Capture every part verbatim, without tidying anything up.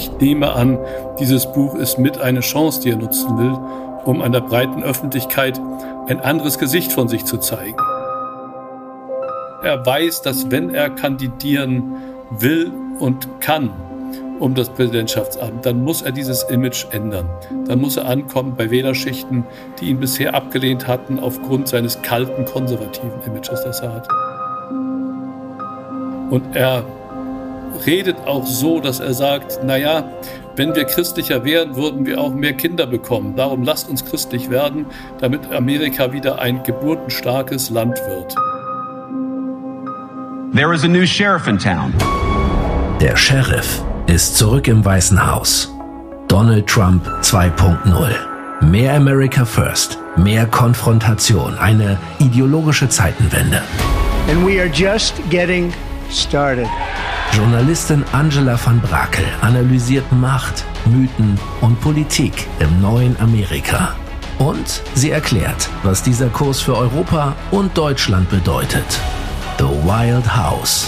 ich nehme an, dieses Buch ist mit eine Chance, die er nutzen will, um einer breiten Öffentlichkeit ein anderes Gesicht von sich zu zeigen. Er weiß, dass wenn er kandidieren will und kann um das Präsidentschaftsamt, dann muss er dieses Image ändern. Dann muss er ankommen bei Wählerschichten, die ihn bisher abgelehnt hatten aufgrund seines kalten, konservativen Images, das er hat. Und er redet auch so, dass er sagt, naja, wenn wir christlicher wären, würden wir auch mehr Kinder bekommen. Darum lasst uns christlich werden, damit Amerika wieder ein geburtenstarkes Land wird. There is a new sheriff in town. Der Sheriff ist zurück im Weißen Haus. Donald Trump zwei Punkt null. Mehr America First, mehr Konfrontation, eine ideologische Zeitenwende. And we are just getting started. Journalistin Angela van Brakel analysiert Macht, Mythen und Politik im neuen Amerika. Und sie erklärt, was dieser Kurs für Europa und Deutschland bedeutet. The Wild House.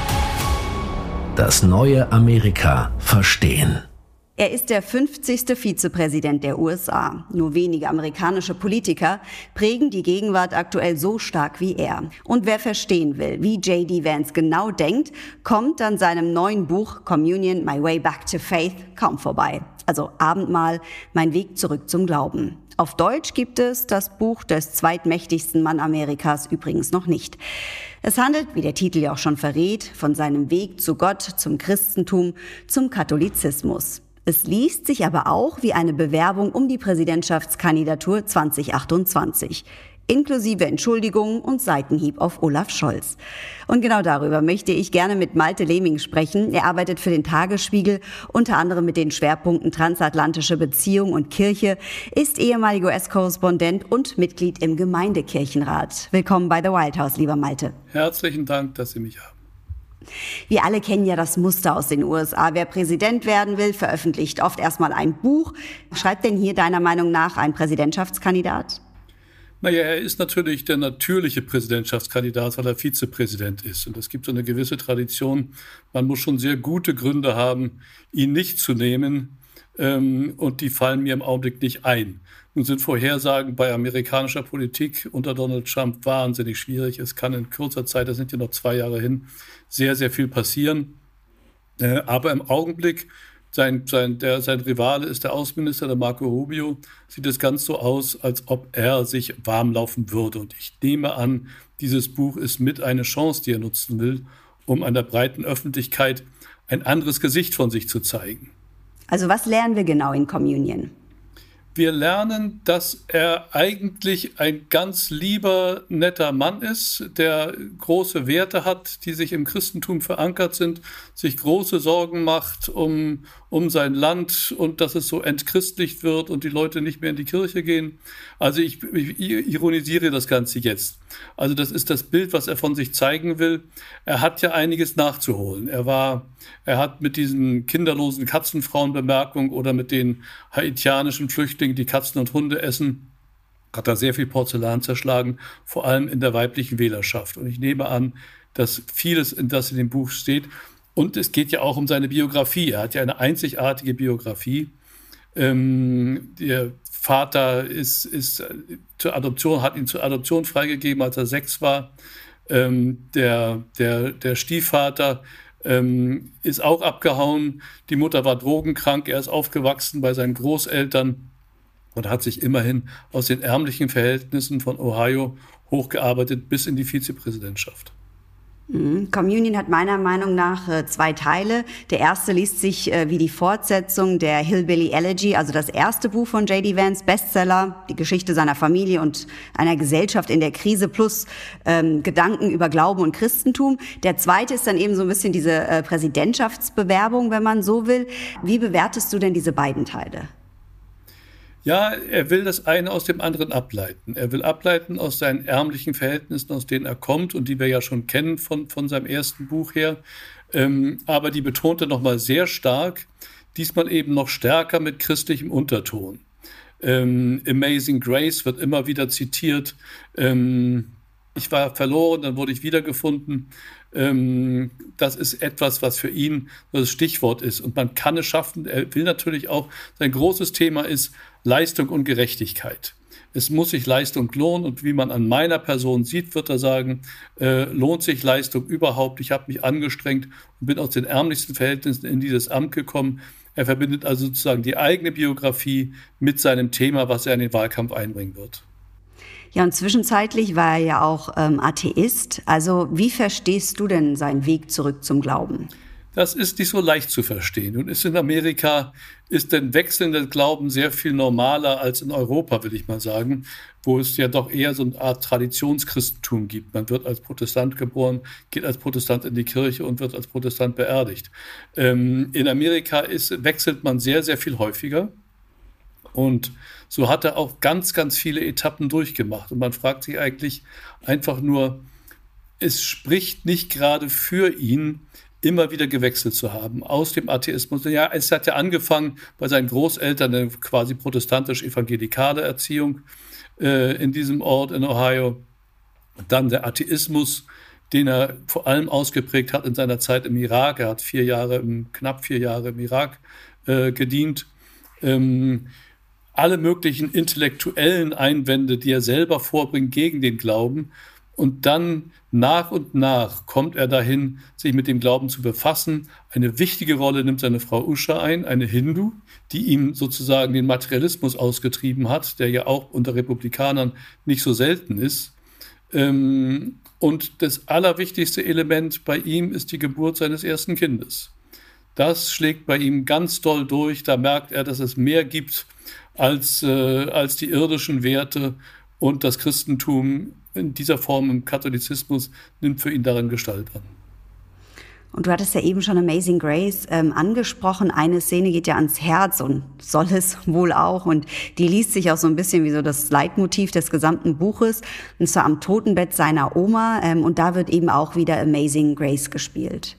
Das neue Amerika verstehen. Er ist der fünfzigste Vizepräsident der U S A. Nur wenige amerikanische Politiker prägen die Gegenwart aktuell so stark wie er. Und wer verstehen will, wie J D Vance genau denkt, kommt an seinem neuen Buch Communion, My Way Back to Faith kaum vorbei. Also Abendmahl, mein Weg zurück zum Glauben. Auf Deutsch gibt es das Buch des zweitmächtigsten Mann Amerikas übrigens noch nicht. Es handelt, wie der Titel ja auch schon verrät, von seinem Weg zu Gott, zum Christentum, zum Katholizismus. Es liest sich aber auch wie eine Bewerbung um die Präsidentschaftskandidatur zwanzig achtundzwanzig. Inklusive Entschuldigungen und Seitenhieb auf Olaf Scholz. Und genau darüber möchte ich gerne mit Malte Lehming sprechen. Er arbeitet für den Tagesspiegel, unter anderem mit den Schwerpunkten transatlantische Beziehung und Kirche, ist ehemaliger U S-Korrespondent und Mitglied im Gemeindekirchenrat. Willkommen bei The Wild House, lieber Malte. Herzlichen Dank, dass Sie mich haben. Wir alle kennen ja das Muster aus den U S A. Wer Präsident werden will, veröffentlicht oft erstmal ein Buch. Schreibt denn hier deiner Meinung nach ein Präsidentschaftskandidat? Naja, er ist natürlich der natürliche Präsidentschaftskandidat, weil er Vizepräsident ist. Und es gibt so eine gewisse Tradition. Man muss schon sehr gute Gründe haben, ihn nicht zu nehmen. Ähm, und die fallen mir im Augenblick nicht ein. Nun sind Vorhersagen bei amerikanischer Politik unter Donald Trump wahnsinnig schwierig. Es kann in kurzer Zeit, das sind ja noch zwei Jahre hin, sehr, sehr viel passieren. Äh, aber im Augenblick Sein, sein, der, sein Rivale ist der Außenminister, der Marco Rubio. Sieht es ganz so aus, als ob er sich warm laufen würde. Und ich nehme an, dieses Buch ist mit eine Chance, die er nutzen will, um einer breiten Öffentlichkeit ein anderes Gesicht von sich zu zeigen. Also was lernen wir genau in Communion? Wir lernen, dass er eigentlich ein ganz lieber, netter Mann ist, der große Werte hat, die sich im Christentum verankert sind, sich große Sorgen macht um, um sein Land und dass es so entchristlicht wird und die Leute nicht mehr in die Kirche gehen. Also ich, ich ironisiere das Ganze jetzt. Also das ist das Bild, was er von sich zeigen will. Er hat ja einiges nachzuholen. Er war, er hat mit diesen kinderlosen Katzenfrauenbemerkungen oder mit den haitianischen Flüchtlingen, die Katzen und Hunde essen, hat er sehr viel Porzellan zerschlagen, vor allem in der weiblichen Wählerschaft. Und ich nehme an, dass vieles, das in dem Buch steht. Und es geht ja auch um seine Biografie. Er hat ja eine einzigartige Biografie. Ähm, der Vater ist, ist zur Adoption, hat ihn zur Adoption freigegeben, als er sechs war. Ähm, der, der, der Stiefvater ähm, ist auch abgehauen. Die Mutter war drogenkrank. Er ist aufgewachsen bei seinen Großeltern und hat sich immerhin aus den ärmlichen Verhältnissen von Ohio hochgearbeitet bis in die Vizepräsidentschaft. Communion hat meiner Meinung nach äh, zwei Teile. Der erste liest sich äh, wie die Fortsetzung der Hillbilly Elegy, also das erste Buch von J D Vance, Bestseller, die Geschichte seiner Familie und einer Gesellschaft in der Krise plus ähm, Gedanken über Glauben und Christentum. Der zweite ist dann eben so ein bisschen diese äh, Präsidentschaftsbewerbung, wenn man so will. Wie bewertest du denn diese beiden Teile? Ja, er will das eine aus dem anderen ableiten. Er will ableiten aus seinen ärmlichen Verhältnissen, aus denen er kommt und die wir ja schon kennen von, von seinem ersten Buch her. Ähm, aber die betonte nochmal sehr stark, diesmal eben noch stärker mit christlichem Unterton. Ähm, Amazing Grace wird immer wieder zitiert. Ähm, ich war verloren, dann wurde ich wiedergefunden. Ähm, das ist etwas, was für ihn das Stichwort ist. Und man kann es schaffen. Er will natürlich auch, sein großes Thema ist Leistung und Gerechtigkeit. Es muss sich Leistung lohnen und wie man an meiner Person sieht, wird er sagen, äh, lohnt sich Leistung überhaupt. Ich habe mich angestrengt und bin aus den ärmlichsten Verhältnissen in dieses Amt gekommen. Er verbindet also sozusagen die eigene Biografie mit seinem Thema, was er in den Wahlkampf einbringen wird. Ja, und zwischenzeitlich war er ja auch ähm, Atheist. Also wie verstehst du denn seinen Weg zurück zum Glauben? Das ist nicht so leicht zu verstehen. Und ist in Amerika ist der wechselnde Glauben sehr viel normaler als in Europa, will ich mal sagen, wo es ja doch eher so eine Art Traditionschristentum gibt. Man wird als Protestant geboren, geht als Protestant in die Kirche und wird als Protestant beerdigt. Ähm, in Amerika ist, wechselt man sehr, sehr viel häufiger. Und so hat er auch ganz, ganz viele Etappen durchgemacht. Und man fragt sich eigentlich einfach nur, es spricht nicht gerade für ihn, immer wieder gewechselt zu haben aus dem Atheismus. Ja, es hat ja angefangen bei seinen Großeltern, eine quasi protestantisch-evangelikale Erziehung äh, in diesem Ort in Ohio. Dann der Atheismus, den er vor allem ausgeprägt hat in seiner Zeit im Irak. Er hat vier Jahre, knapp vier Jahre im Irak äh, gedient. Ähm, alle möglichen intellektuellen Einwände, die er selber vorbringt gegen den Glauben. Und dann nach und nach kommt er dahin, sich mit dem Glauben zu befassen. Eine wichtige Rolle nimmt seine Frau Usha ein, eine Hindu, die ihm sozusagen den Materialismus ausgetrieben hat, der ja auch unter Republikanern nicht so selten ist. Und das allerwichtigste Element bei ihm ist die Geburt seines ersten Kindes. Das schlägt bei ihm ganz doll durch. Da merkt er, dass es mehr gibt als, äh, als die irdischen Werte. Und das Christentum in dieser Form im Katholizismus nimmt für ihn darin Gestalt an. Und du hattest ja eben schon Amazing Grace ähm, angesprochen. Eine Szene geht ja ans Herz und soll es wohl auch. Und die liest sich auch so ein bisschen wie so das Leitmotiv des gesamten Buches. Und zwar am Totenbett seiner Oma. Ähm, und da wird eben auch wieder Amazing Grace gespielt.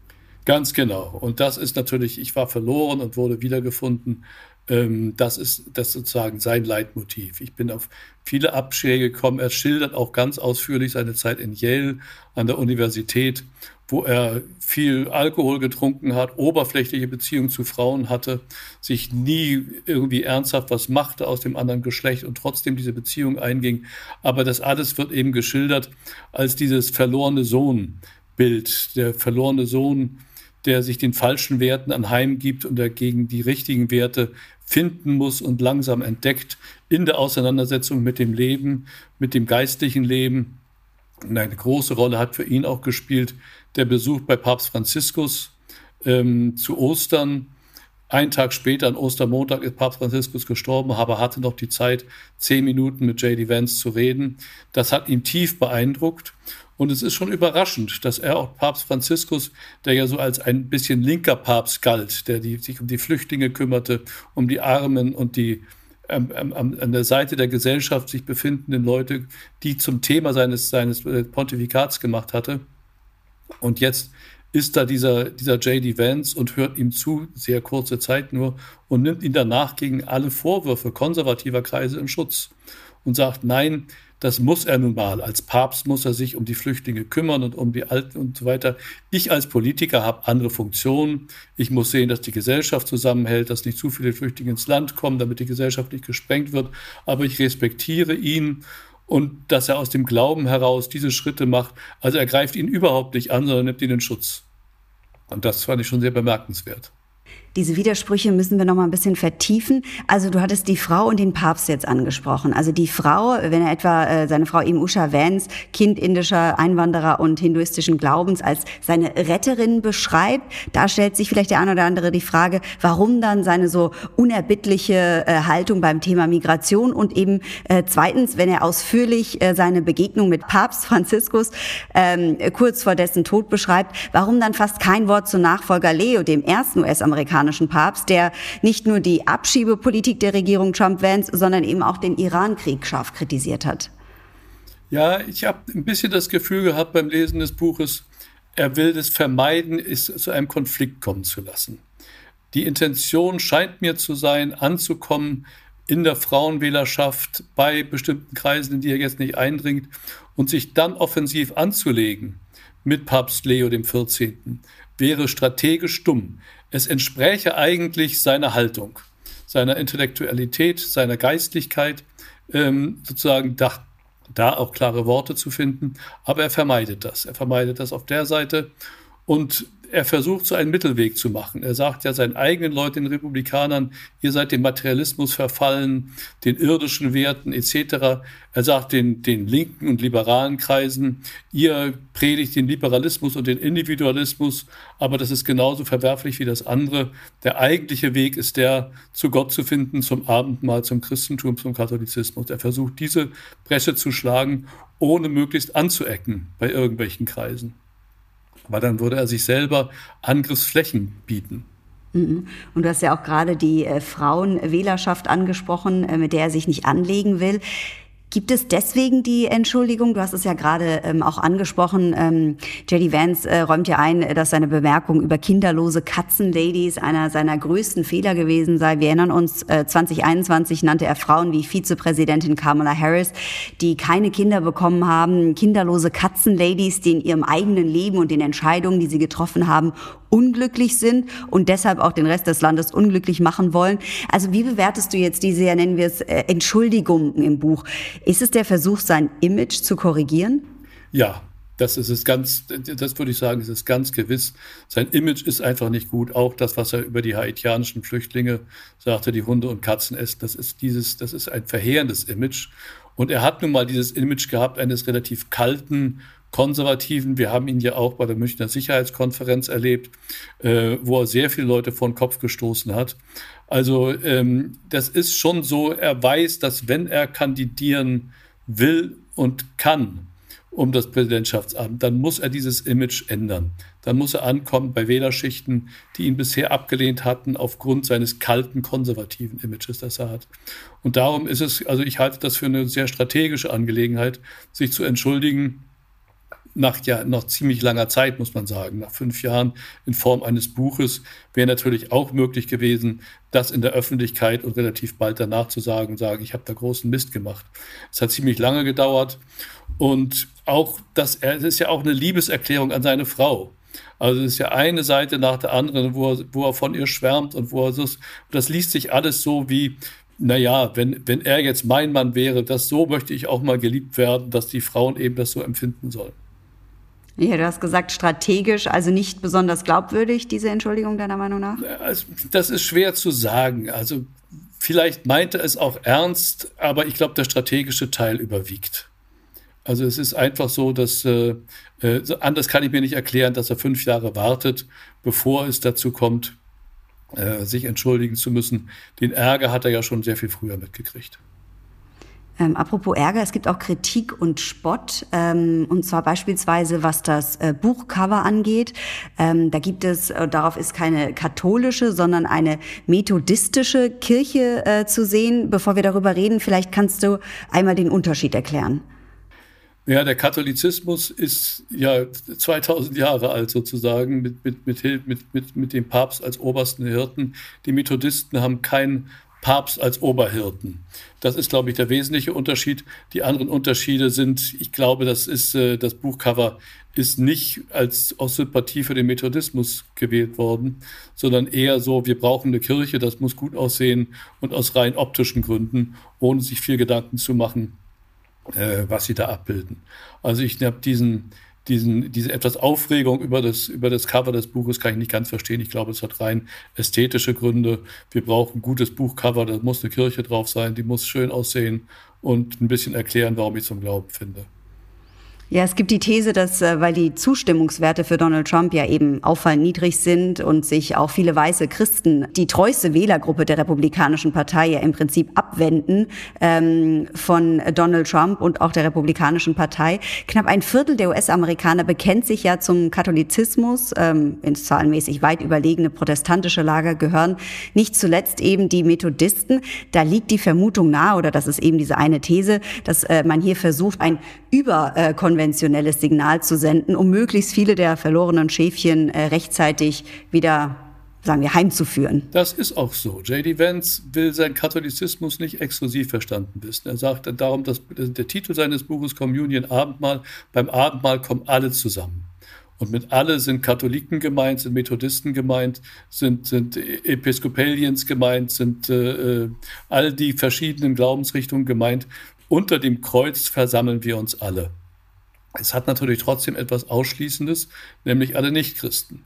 Ganz genau. Und das ist natürlich, ich war verloren und wurde wiedergefunden. Das ist das sozusagen sein Leitmotiv. Ich bin auf viele Abschläge gekommen. Er schildert auch ganz ausführlich seine Zeit in Yale an der Universität, wo er viel Alkohol getrunken hat, oberflächliche Beziehungen zu Frauen hatte, sich nie irgendwie ernsthaft was machte aus dem anderen Geschlecht und trotzdem diese Beziehung einging. Aber das alles wird eben geschildert als dieses verlorene Sohn-Bild. Der verlorene Sohn, der sich den falschen Werten anheimgibt und dagegen die richtigen Werte finden muss und langsam entdeckt in der Auseinandersetzung mit dem Leben, mit dem geistlichen Leben. Und eine große Rolle hat für ihn auch gespielt der Besuch bei Papst Franziskus ähm, zu Ostern. Einen Tag später, an Ostermontag, ist Papst Franziskus gestorben, aber hatte noch die Zeit, zehn Minuten mit J D Vance zu reden. Das hat ihn tief beeindruckt. Und es ist schon überraschend, dass er auch Papst Franziskus, der ja so als ein bisschen linker Papst galt, der die, sich um die Flüchtlinge kümmerte, um die Armen und die ähm, ähm, an der Seite der Gesellschaft sich befindenden Leute, die zum Thema seines, seines Pontifikats gemacht hatte. Und jetzt ist da dieser, dieser J D Vance und hört ihm zu, sehr kurze Zeit nur, und nimmt ihn danach gegen alle Vorwürfe konservativer Kreise in Schutz und sagt, nein, das muss er nun mal. Als Papst muss er sich um die Flüchtlinge kümmern und um die Alten und so weiter. Ich als Politiker habe andere Funktionen. Ich muss sehen, dass die Gesellschaft zusammenhält, dass nicht zu viele Flüchtlinge ins Land kommen, damit die Gesellschaft nicht gesprengt wird. Aber ich respektiere ihn und dass er aus dem Glauben heraus diese Schritte macht. Also er greift ihn überhaupt nicht an, sondern nimmt ihn in Schutz. Und das fand ich schon sehr bemerkenswert. Diese Widersprüche müssen wir noch mal ein bisschen vertiefen. Also du hattest die Frau und den Papst jetzt angesprochen. Also die Frau, wenn er etwa äh, seine Frau eben Usha Vance, Kind indischer Einwanderer und hinduistischen Glaubens, als seine Retterin beschreibt, da stellt sich vielleicht der eine oder andere die Frage, warum dann seine so unerbittliche äh, Haltung beim Thema Migration und eben äh, zweitens, wenn er ausführlich äh, seine Begegnung mit Papst Franziskus ähm, kurz vor dessen Tod beschreibt, warum dann fast kein Wort zu Nachfolger Leo, dem ersten U S-Amerikanischen Papst, der nicht nur die Abschiebepolitik der Regierung Trump-Vance, sondern eben auch den Iran-Krieg scharf kritisiert hat. Ja, ich habe ein bisschen das Gefühl gehabt beim Lesen des Buches, er will es vermeiden, es zu einem Konflikt kommen zu lassen. Die Intention scheint mir zu sein, anzukommen in der Frauenwählerschaft bei bestimmten Kreisen, in die er jetzt nicht eindringt, und sich dann offensiv anzulegen mit Papst Leo der Vierzehnte wäre strategisch dumm. Es entspräche eigentlich seiner Haltung, seiner Intellektualität, seiner Geistlichkeit, ähm, sozusagen da, da auch klare Worte zu finden. Aber er vermeidet das. Er vermeidet das auf der Seite und er versucht, so einen Mittelweg zu machen. Er sagt ja seinen eigenen Leuten, den Republikanern, ihr seid dem Materialismus verfallen, den irdischen Werten et cetera. Er sagt den, den linken und liberalen Kreisen, ihr predigt den Liberalismus und den Individualismus, aber das ist genauso verwerflich wie das andere. Der eigentliche Weg ist der, zu Gott zu finden, zum Abendmahl, zum Christentum, zum Katholizismus. Er versucht, diese Bresche zu schlagen, ohne möglichst anzuecken bei irgendwelchen Kreisen. Aber dann würde er sich selber Angriffsflächen bieten. Und du hast ja auch gerade die äh, Frauenwählerschaft angesprochen, äh, mit der er sich nicht anlegen will. Gibt es deswegen die Entschuldigung? Du hast es ja gerade ähm, auch angesprochen. Ähm, J D Vance äh, räumt ja ein, dass seine Bemerkung über kinderlose Katzenladies einer seiner größten Fehler gewesen sei. Wir erinnern uns, äh, zwanzig einundzwanzig nannte er Frauen wie Vizepräsidentin Kamala Harris, die keine Kinder bekommen haben, kinderlose Katzenladies, die in ihrem eigenen Leben und den Entscheidungen, die sie getroffen haben, unglücklich sind und deshalb auch den Rest des Landes unglücklich machen wollen. Also wie bewertest du jetzt diese, ja nennen wir es, äh, Entschuldigungen im Buch? Ist es der Versuch, sein Image zu korrigieren? Ja, das ist es ganz, das würde ich sagen, ist es ganz gewiss. Sein Image ist einfach nicht gut. Auch das, was er über die haitianischen Flüchtlinge sagte, die Hunde und Katzen essen, das ist dieses, das ist ein verheerendes Image. Und er hat nun mal dieses Image gehabt eines relativ kalten, Konservativen. Wir haben ihn ja auch bei der Münchner Sicherheitskonferenz erlebt, äh, wo er sehr viele Leute vor den Kopf gestoßen hat. Also ähm, das ist schon so, er weiß, dass wenn er kandidieren will und kann um das Präsidentschaftsamt, dann muss er dieses Image ändern. Dann muss er ankommen bei Wählerschichten, die ihn bisher abgelehnt hatten aufgrund seines kalten, konservativen Images, das er hat. Und darum ist es, also ich halte das für eine sehr strategische Angelegenheit, sich zu entschuldigen, nach ja noch ziemlich langer Zeit, muss man sagen, nach fünf Jahren in Form eines Buches, wäre natürlich auch möglich gewesen, das in der Öffentlichkeit und relativ bald danach zu sagen und sagen, ich habe da großen Mist gemacht. Es hat ziemlich lange gedauert und auch, das, es ist ja auch eine Liebeserklärung an seine Frau. Also es ist ja eine Seite nach der anderen, wo er, wo er von ihr schwärmt und wo er so, das liest sich alles so wie, naja, wenn, wenn er jetzt mein Mann wäre, das so möchte ich auch mal geliebt werden, dass die Frauen eben das so empfinden sollen. Ja, du hast gesagt, strategisch, also nicht besonders glaubwürdig, diese Entschuldigung deiner Meinung nach? Das ist schwer zu sagen. Also vielleicht meinte er es auch ernst, aber ich glaube, der strategische Teil überwiegt. Also es ist einfach so, dass, äh, anders kann ich mir nicht erklären, dass er fünf Jahre wartet, bevor es dazu kommt, äh, sich entschuldigen zu müssen. Den Ärger hat er ja schon sehr viel früher mitgekriegt. Ähm, apropos Ärger, es gibt auch Kritik und Spott, ähm, und zwar beispielsweise, was das äh, Buchcover angeht. Ähm, da gibt es, äh, darauf ist keine katholische, sondern eine methodistische Kirche äh, zu sehen. Bevor wir darüber reden, vielleicht kannst du einmal den Unterschied erklären. Ja, der Katholizismus ist ja zweitausend Jahre alt sozusagen, mit, mit, mit, mit, mit, mit dem Papst als obersten Hirten. Die Methodisten haben keinen Papst als Oberhirten. Das ist, glaube ich, der wesentliche Unterschied. Die anderen Unterschiede sind, ich glaube, das ist, äh, das Buchcover ist nicht als aus Sympathie für den Methodismus gewählt worden, sondern eher so, wir brauchen eine Kirche, das muss gut aussehen und aus rein optischen Gründen, ohne sich viel Gedanken zu machen, äh, was sie da abbilden. Also ich habe diesen Diesen, diese etwas Aufregung über das, über das Cover des Buches kann ich nicht ganz verstehen. Ich glaube, es hat rein ästhetische Gründe. Wir brauchen ein gutes Buchcover, da muss eine Kirche drauf sein, die muss schön aussehen und ein bisschen erklären, warum ich zum Glauben finde. Ja, es gibt die These, dass, weil die Zustimmungswerte für Donald Trump ja eben auffallend niedrig sind und sich auch viele weiße Christen, die treueste Wählergruppe der Republikanischen Partei, ja im Prinzip abwenden ähm, von Donald Trump und auch der Republikanischen Partei. Knapp ein Viertel der U S-Amerikaner bekennt sich ja zum Katholizismus. Ähm, ins zahlenmäßig weit überlegene protestantische Lager gehören nicht zuletzt eben die Methodisten. Da liegt die Vermutung nahe, oder das ist eben diese eine These, dass äh, man hier versucht, ein überkonventionelles konventionelles Signal zu senden, um möglichst viele der verlorenen Schäfchen äh, rechtzeitig wieder, sagen wir, heimzuführen. Das ist auch so. J D Vance will seinen Katholizismus nicht exklusiv verstanden wissen. Er sagt darum, dass der Titel seines Buches Communion, Abendmahl, beim Abendmahl kommen alle zusammen. Und mit alle sind Katholiken gemeint, sind Methodisten gemeint, sind, sind Episkopaliens gemeint, sind äh, all die verschiedenen Glaubensrichtungen gemeint. Unter dem Kreuz versammeln wir uns alle. Es hat natürlich trotzdem etwas Ausschließendes, nämlich alle Nichtchristen.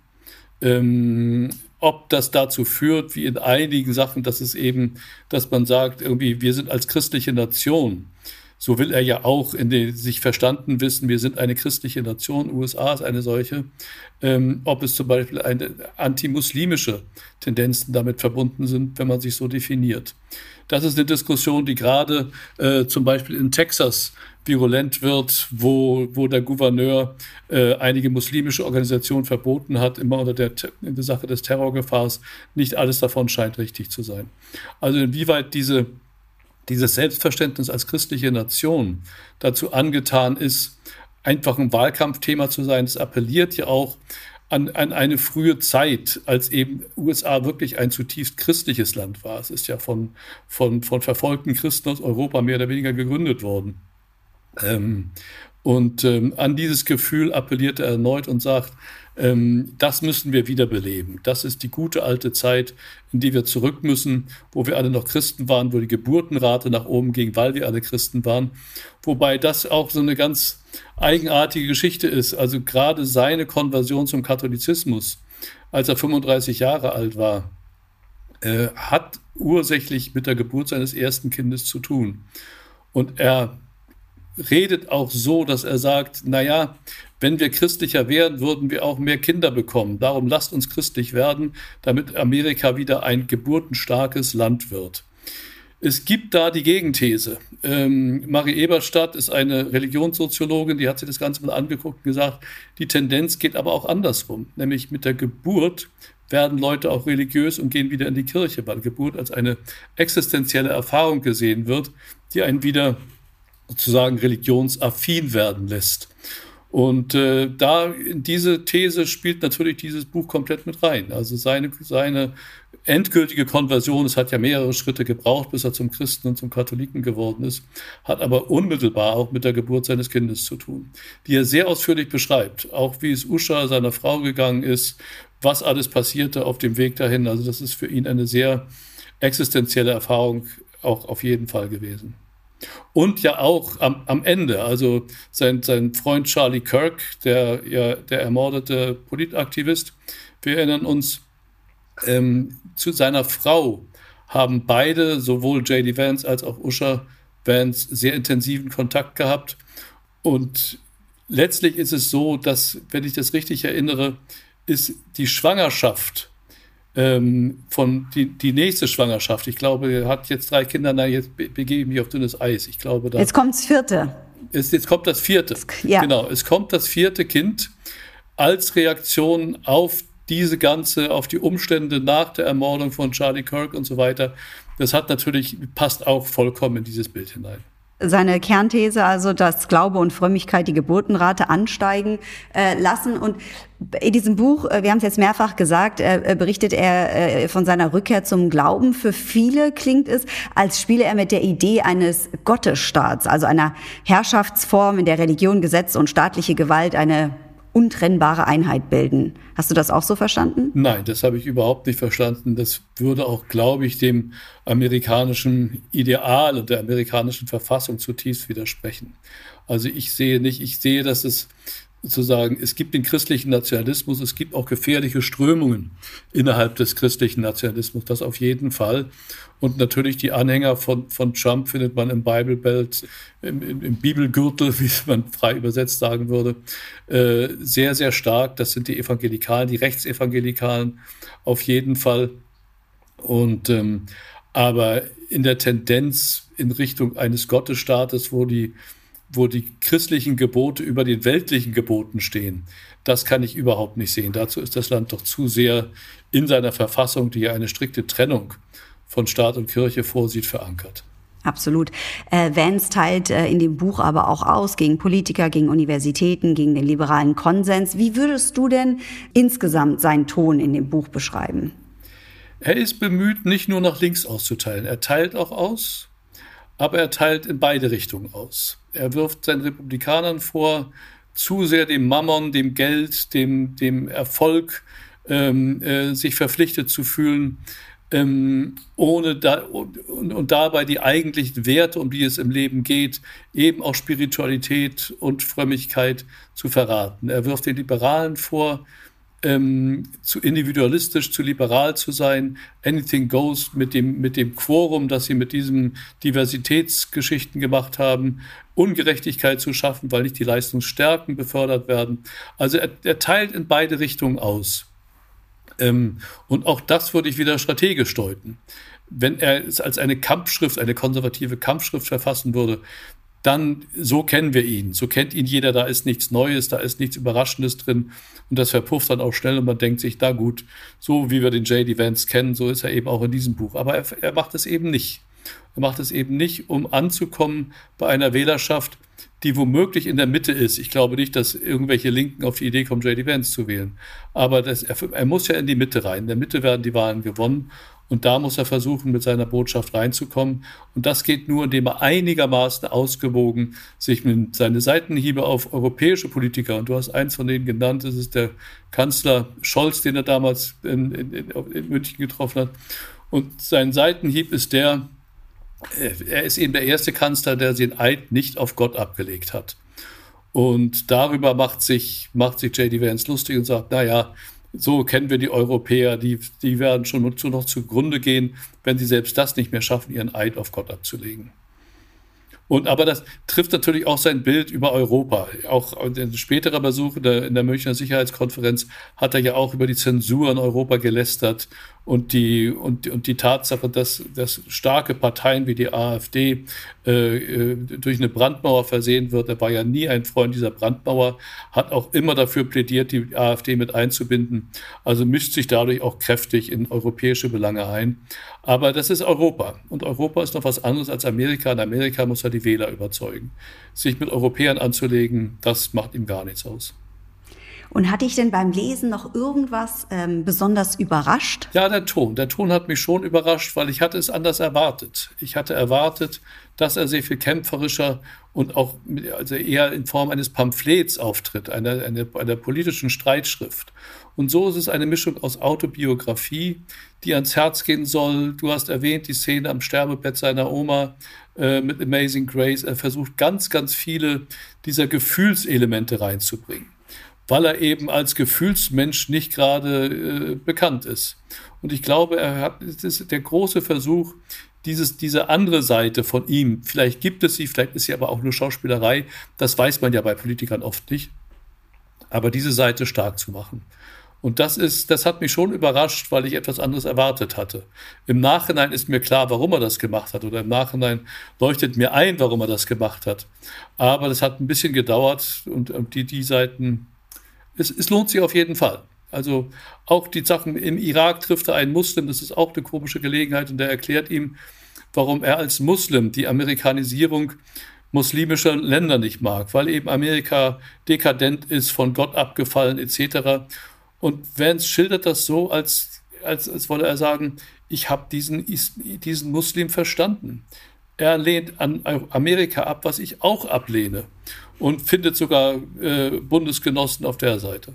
Ähm, ob das dazu führt, wie in einigen Sachen, dass es eben, dass man sagt, irgendwie, wir sind als christliche Nation. So will er ja auch in den, sich verstanden wissen, wir sind eine christliche Nation, U S A ist eine solche. Ähm, ob es zum Beispiel eine antimuslimische Tendenzen damit verbunden sind, wenn man sich so definiert. Das ist eine Diskussion, die gerade äh, zum Beispiel in Texas virulent wird, wo, wo der Gouverneur äh, einige muslimische Organisationen verboten hat, immer unter der, in der Sache des Terrorgefahrs. Nicht alles davon scheint richtig zu sein. Also inwieweit diese, dieses Selbstverständnis als christliche Nation dazu angetan ist, einfach ein Wahlkampfthema zu sein, das appelliert ja auch an, an eine frühe Zeit, als eben U S A wirklich ein zutiefst christliches Land war. Es ist ja von, von, von verfolgten Christen aus Europa mehr oder weniger gegründet worden. Ähm, und ähm, an dieses Gefühl appelliert er erneut und sagt, ähm, das müssen wir wiederbeleben. Das ist die gute alte Zeit, in die wir zurück müssen, wo wir alle noch Christen waren, wo die Geburtenrate nach oben ging, weil wir alle Christen waren. Wobei das auch so eine ganz eigenartige Geschichte ist. Also gerade seine Konversion zum Katholizismus, als er fünfunddreißig Jahre alt war, äh, hat ursächlich mit der Geburt seines ersten Kindes zu tun. Und er redet auch so, dass er sagt, naja, wenn wir christlicher wären, würden wir auch mehr Kinder bekommen. Darum lasst uns christlich werden, damit Amerika wieder ein geburtenstarkes Land wird. Es gibt da die Gegenthese. Ähm, Marie Eberstadt ist eine Religionssoziologin, die hat sich das Ganze mal angeguckt und gesagt, die Tendenz geht aber auch andersrum. Nämlich mit der Geburt werden Leute auch religiös und gehen wieder in die Kirche, weil Geburt als eine existenzielle Erfahrung gesehen wird, die einen wieder sozusagen religionsaffin werden lässt. Und äh, da in diese These spielt natürlich dieses Buch komplett mit rein. Also seine, seine endgültige Konversion, es hat ja mehrere Schritte gebraucht, bis er zum Christen und zum Katholiken geworden ist, hat aber unmittelbar auch mit der Geburt seines Kindes zu tun, die er sehr ausführlich beschreibt. Auch wie es Usha, seiner Frau, gegangen ist, was alles passierte auf dem Weg dahin. Also das ist für ihn eine sehr existenzielle Erfahrung auch auf jeden Fall gewesen. Und ja auch am, am Ende, also sein, sein Freund Charlie Kirk, der, ja, der ermordete Politaktivist, wir erinnern uns, ähm, zu seiner Frau haben beide, sowohl J D Vance als auch Usha Vance, sehr intensiven Kontakt gehabt. Und letztlich ist es so, dass, wenn ich das richtig erinnere, ist die Schwangerschaft von die, die nächste Schwangerschaft. Ich glaube, er hat jetzt drei Kinder, nein, jetzt begebe ich mich auf dünnes Eis. Ich glaube, da jetzt kommt das vierte. Jetzt, jetzt kommt das vierte. Ja. Genau, es kommt das vierte Kind als Reaktion auf diese ganze, auf die Umstände nach der Ermordung von Charlie Kirk und so weiter. Das hat natürlich, passt auch vollkommen in dieses Bild hinein. Seine Kernthese also, dass Glaube und Frömmigkeit die Geburtenrate ansteigen äh, lassen. Und in diesem Buch, äh, wir haben es jetzt mehrfach gesagt, äh, berichtet er äh, von seiner Rückkehr zum Glauben. Für viele klingt es, als spiele er mit der Idee eines Gottesstaats, also einer Herrschaftsform, in der Religion, Gesetz und staatliche Gewalt eine untrennbare Einheit bilden. Hast du das auch so verstanden? Nein, das habe ich überhaupt nicht verstanden. Das würde auch, glaube ich, dem amerikanischen Ideal und der amerikanischen Verfassung zutiefst widersprechen. Also ich sehe nicht, ich sehe, dass es sozusagen, es gibt den christlichen Nationalismus, es gibt auch gefährliche Strömungen innerhalb des christlichen Nationalismus, das auf jeden Fall. Und natürlich die Anhänger von, von Trump findet man im Bible Belt, im, im, im Bibelgürtel, wie man frei übersetzt sagen würde, äh, sehr, sehr stark. Das sind die Evangelikalen, die Rechtsevangelikalen auf jeden Fall. Und ähm, aber in der Tendenz in Richtung eines Gottesstaates, wo die wo die christlichen Gebote über den weltlichen Geboten stehen, das kann ich überhaupt nicht sehen. Dazu ist das Land doch zu sehr in seiner Verfassung, die ja eine strikte Trennung von Staat und Kirche vorsieht, verankert. Absolut. Äh, Vance teilt äh, in dem Buch aber auch aus gegen Politiker, gegen Universitäten, gegen den liberalen Konsens. Wie würdest du denn insgesamt seinen Ton in dem Buch beschreiben? Er ist bemüht, nicht nur nach links auszuteilen. Er teilt auch aus, aber er teilt in beide Richtungen aus. Er wirft seinen Republikanern vor, zu sehr dem Mammon, dem Geld, dem, dem Erfolg ähm, äh, sich verpflichtet zu fühlen, ähm, ohne da, und, und dabei die eigentlichen Werte, um die es im Leben geht, eben auch Spiritualität und Frömmigkeit zu verraten. Er wirft den Liberalen vor, ähm, zu individualistisch, zu liberal zu sein, anything goes mit dem, mit dem Quorum, das sie mit diesen Diversitätsgeschichten gemacht haben, Ungerechtigkeit zu schaffen, weil nicht die Leistungsstärken befördert werden. Also er, er teilt in beide Richtungen aus. Ähm, und auch das würde ich wieder strategisch deuten. Wenn er es als eine Kampfschrift, eine konservative Kampfschrift verfassen würde, dann, so kennen wir ihn, so kennt ihn jeder, da ist nichts Neues, da ist nichts Überraschendes drin und das verpufft dann auch schnell und man denkt sich, na gut, so wie wir den J D. Vance kennen, so ist er eben auch in diesem Buch. Aber er, er macht es eben nicht. Er macht es eben nicht, um anzukommen bei einer Wählerschaft, die womöglich in der Mitte ist. Ich glaube nicht, dass irgendwelche Linken auf die Idee kommen, J D. Vance zu wählen. Aber das, er, er muss ja in die Mitte rein. In der Mitte werden die Wahlen gewonnen. Und da muss er versuchen, mit seiner Botschaft reinzukommen. Und das geht nur, indem er einigermaßen ausgewogen sich mit seine Seitenhiebe auf europäische Politiker, und du hast eins von denen genannt, das ist der Kanzler Scholz, den er damals in, in, in München getroffen hat. Und sein Seitenhieb ist der, er ist eben der erste Kanzler, der den Eid nicht auf Gott abgelegt hat. Und darüber macht sich, macht sich J D. Vance lustig und sagt, naja, so kennen wir die Europäer, die, die werden schon noch zugrunde gehen, wenn sie selbst das nicht mehr schaffen, ihren Eid auf Gott abzulegen. Und, aber das trifft natürlich auch sein Bild über Europa. Auch in späterer Besuch in der, in der Münchner Sicherheitskonferenz hat er ja auch über die Zensur in Europa gelästert und die, und, und die Tatsache, dass, dass starke Parteien wie die AfD äh, durch eine Brandmauer versehen wird. Er war ja nie ein Freund dieser Brandmauer, hat auch immer dafür plädiert, die AfD mit einzubinden. Also mischt sich dadurch auch kräftig in europäische Belange ein. Aber das ist Europa. Und Europa ist noch was anderes als Amerika. In Amerika muss er die Wähler überzeugen. Sich mit Europäern anzulegen, das macht ihm gar nichts aus. Und hat dich denn beim Lesen noch irgendwas ähm, besonders überrascht? Ja, der Ton. Der Ton hat mich schon überrascht, weil ich hatte es anders erwartet. Ich hatte erwartet, dass er sehr viel kämpferischer und auch mit, also eher in Form eines Pamphlets auftritt, einer, einer, einer politischen Streitschrift. Und so ist es eine Mischung aus Autobiografie, die ans Herz gehen soll. Du hast erwähnt die Szene am Sterbebett seiner Oma äh, mit Amazing Grace. Er versucht ganz, ganz viele dieser Gefühlselemente reinzubringen, weil er eben als Gefühlsmensch nicht gerade äh, bekannt ist. Und ich glaube, er hat, es ist der große Versuch, dieses, diese andere Seite von ihm, vielleicht gibt es sie, vielleicht ist sie aber auch nur Schauspielerei, das weiß man ja bei Politikern oft nicht, aber diese Seite stark zu machen. Und das ist, das hat mich schon überrascht, weil ich etwas anderes erwartet hatte. Im Nachhinein ist mir klar, warum er das gemacht hat, oder im Nachhinein leuchtet mir ein, warum er das gemacht hat. Aber das hat ein bisschen gedauert und, und die, die Seiten, es, es lohnt sich auf jeden Fall. Also auch die Sachen im Irak trifft er einen Muslim, das ist auch eine komische Gelegenheit, und der erklärt ihm, warum er als Muslim die Amerikanisierung muslimischer Länder nicht mag, weil eben Amerika dekadent ist, von Gott abgefallen et cetera. Und Vance schildert das so, als, als, als wolle er sagen, ich habe diesen, diesen Muslim verstanden. Er lehnt an Amerika ab, was ich auch ablehne, und findet sogar äh, Bundesgenossen auf der Seite.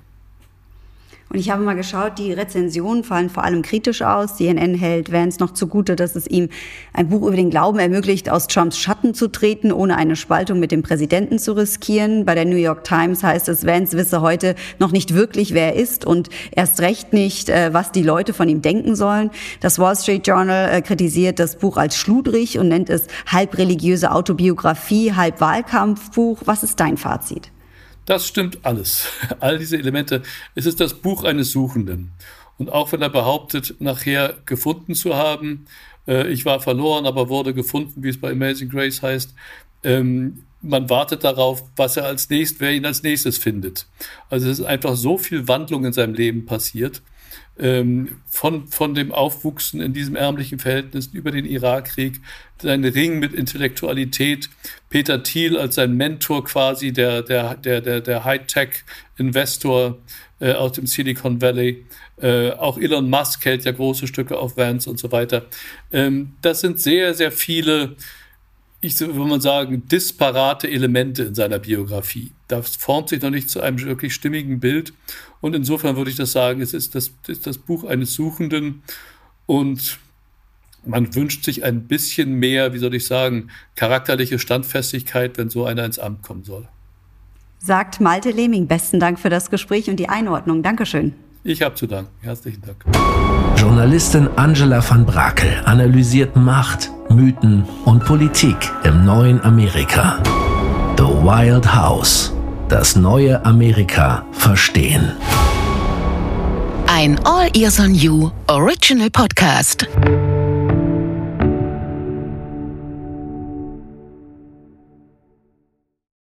Und ich habe mal geschaut, die Rezensionen fallen vor allem kritisch aus. C N N hält Vance noch zugute, dass es ihm ein Buch über den Glauben ermöglicht, aus Trumps Schatten zu treten, ohne eine Spaltung mit dem Präsidenten zu riskieren. Bei der New York Times heißt es, Vance wisse heute noch nicht wirklich, wer er ist, und erst recht nicht, was die Leute von ihm denken sollen. Das Wall Street Journal kritisiert das Buch als schludrig und nennt es halb religiöse Autobiografie, halb Wahlkampfbuch. Was ist dein Fazit? Das stimmt alles. All diese Elemente. Es ist das Buch eines Suchenden. Und auch wenn er behauptet, nachher gefunden zu haben, äh, ich war verloren, aber wurde gefunden, wie es bei Amazing Grace heißt, ähm, man wartet darauf, was er als nächstes, wer ihn als nächstes findet. Also es ist einfach so viel Wandlung in seinem Leben passiert. Ähm, von, von dem Aufwuchsen in diesem ärmlichen Verhältnis über den Irakkrieg, sein Ring mit Intellektualität, Peter Thiel als sein Mentor quasi, der, der, der, der, der Hightech-Investor äh, aus dem Silicon Valley, äh, auch Elon Musk hält ja große Stücke auf Vance und so weiter. Ähm, das sind sehr, sehr viele ich würde mal sagen, disparate Elemente in seiner Biografie. Das formt sich noch nicht zu einem wirklich stimmigen Bild. Und insofern würde ich das sagen, es ist das, ist das Buch eines Suchenden und man wünscht sich ein bisschen mehr, wie soll ich sagen, charakterliche Standfestigkeit, wenn so einer ins Amt kommen soll. Sagt Malte Lehming, besten Dank für das Gespräch und die Einordnung. Dankeschön. Ich habe zu danken. Herzlichen Dank. Journalistin Angela van Brakel analysiert Macht, Mythen und Politik im neuen Amerika. The Wild House. Das neue Amerika verstehen. Ein All Ears on You Original Podcast.